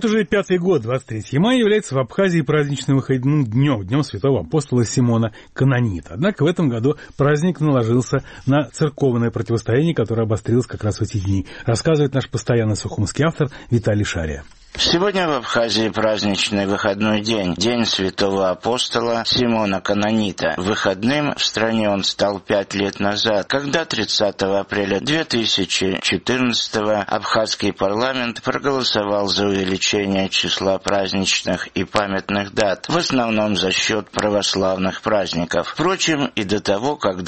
уже 5-й год, 23 мая, является в Абхазии праздничным выходным днем святого апостола Симона Канонита. Однако в этом году праздник наложился на церковное противостояние, которое обострилось как раз в эти дни. Рассказывает наш постоянный сухумский автор Виталий Шария. Сегодня в Абхазии праздничный выходной день, День святого апостола Симона Канонита. Выходным в стране он стал 5 лет назад, когда 30 апреля 2014-го абхазский парламент проголосовал за увеличение числа праздничных и памятных дат, в основном за счет православных праздников. Впрочем, и до того, как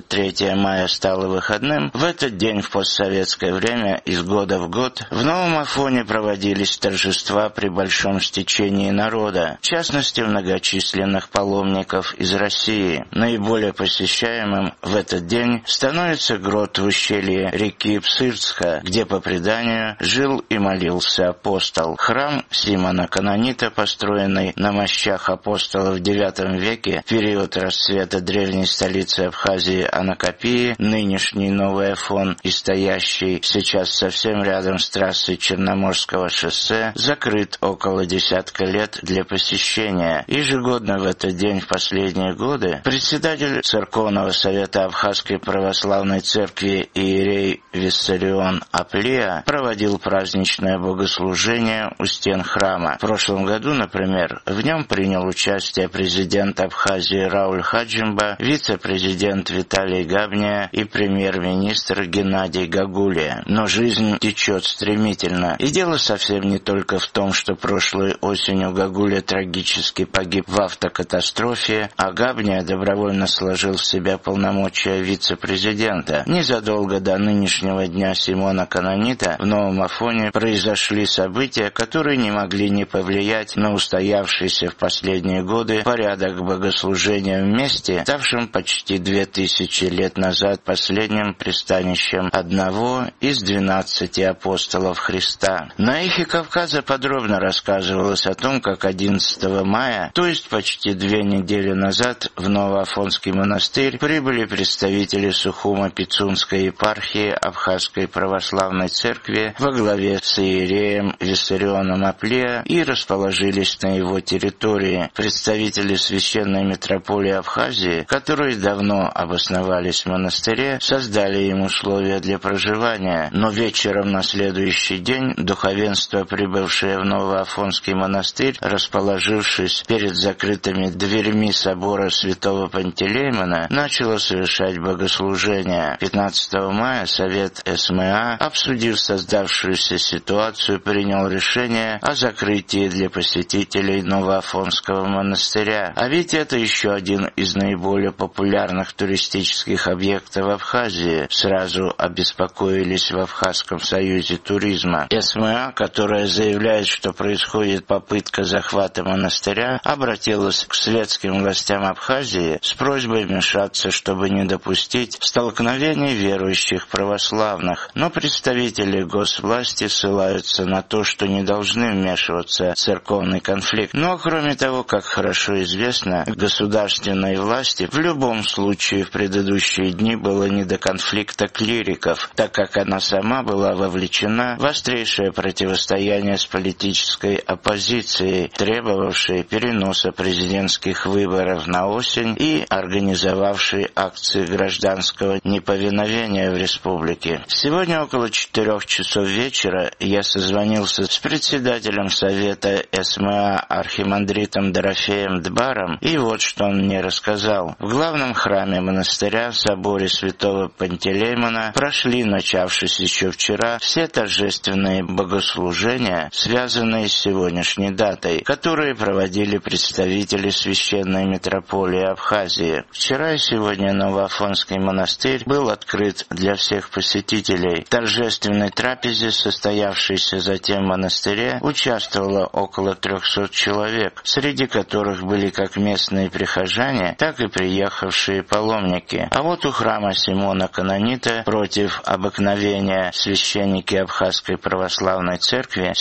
23 мая стало выходным, в этот день в постсоветское время из года в год в Новом Афоне проводились торжества при большом стечении народа, в частности многочисленных паломников из России. Наиболее посещаемым в этот день становится грот в ущелье реки Псырцка, где по преданию жил и молился апостол. Храм Симона Канонита, построенный на мощах апостола в IX веке, в период расцвета древней столицы Абхазии Анакапии, нынешний Новый Афон и стоящий сейчас совсем рядом с трассой Черноморского шоссе, закрыт около десятка лет для посещения. Ежегодно в этот день в последние годы председатель Церковного совета Абхазской православной церкви иерей Виссарион Аплия проводил праздничное богослужение у стен храма. В прошлом году, например, в нем принял участие президент Абхазии Рауль Хаджимба, вице-президент Виталий Габния и премьер-министр Геннадий Гагулия. Но жизнь течет стремительно, и дело совсем не только в том, что прошлой осенью Гагуля трагически погиб в автокатастрофе, а Габния добровольно сложил в себя полномочия вице-президента. Незадолго до нынешнего дня Симона Канонита в Новом Афоне произошли события, которые не могли не повлиять на устоявшийся в последние годы порядок богослужения в месте, ставшем почти 2000 лет назад последним пристанищем одного из 12 апостолов Христа. На эхе Кавказа подробно рассказывалось о том, как 11 мая, то есть почти 2 недели назад, в Новоафонский монастырь прибыли представители Сухумо-Пицунской епархии Абхазской православной церкви во главе с иереем Виссарионом Аплия и расположились на его территории. Представители священной митрополии Абхазии, которые давно обосновались в монастыре, создали им условия для проживания, но вечером на следующий день духовенство, прибывшее в Новоафонский монастырь, расположившись перед закрытыми дверьми собора святого Пантелеймона, начало совершать богослужение. 15 мая Совет СМА, обсудив создавшуюся ситуацию, принял решение о закрытии для посетителей Новоафонского монастыря. А ведь это еще один из наиболее популярных туристических объектов Абхазии. Сразу обеспокоились в Абхазском союзе туризма. СМА, которая заявляет, что происходит попытка захвата монастыря, обратилась к светским властям Абхазии с просьбой вмешаться, чтобы не допустить столкновений верующих православных. Но представители госвласти ссылаются на то, что не должны вмешиваться в церковный конфликт. Но, кроме того, как хорошо известно, государственной власти в любом случае в предыдущие дни было не до конфликта клириков, так как она сама была вовлечена в острейшее противостояние с политической оппозицией, требовавшей переноса президентских выборов на осень и организовавшей акции гражданского неповиновения в республике. Сегодня около 4 часов вечера я созвонился с председателем Совета СМА архимандритом Дорофеем Дбаром, и вот что он мне рассказал. В главном храме монастыря, соборе святого Пантелеймона, прошли, начавшись еще вчера, все торжественные богослужения, связанные с сегодняшней датой, которые проводили представители священной митрополии Абхазии. Вчера и сегодня Новоафонский монастырь был открыт для всех посетителей. В торжественной трапезе, состоявшейся затем в монастыре, участвовало около 300 человек, среди которых были как местные прихожане, так и приехавшие паломники. А вот у храма Симона Канонита, против обыкновения священники Абхазской православной церкви,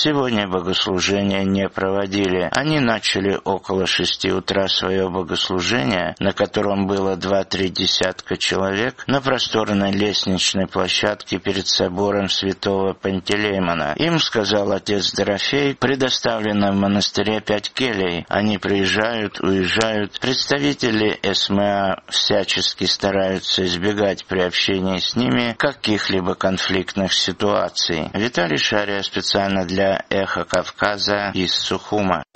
сегодня богослужения не проводили. Они начали около 6 утра свое богослужение, на котором было 2-3 десятка человек, на просторной лестничной площадке перед собором святого Пантелеймона. Им сказал отец Дорофей, предоставлено в монастыре 5 келей. Они приезжают, уезжают. Представители СМА всячески стараются избегать при общении с ними каких-либо конфликтных ситуаций. Виталий Шария специально для «Эхо Кавказа» из Сухума.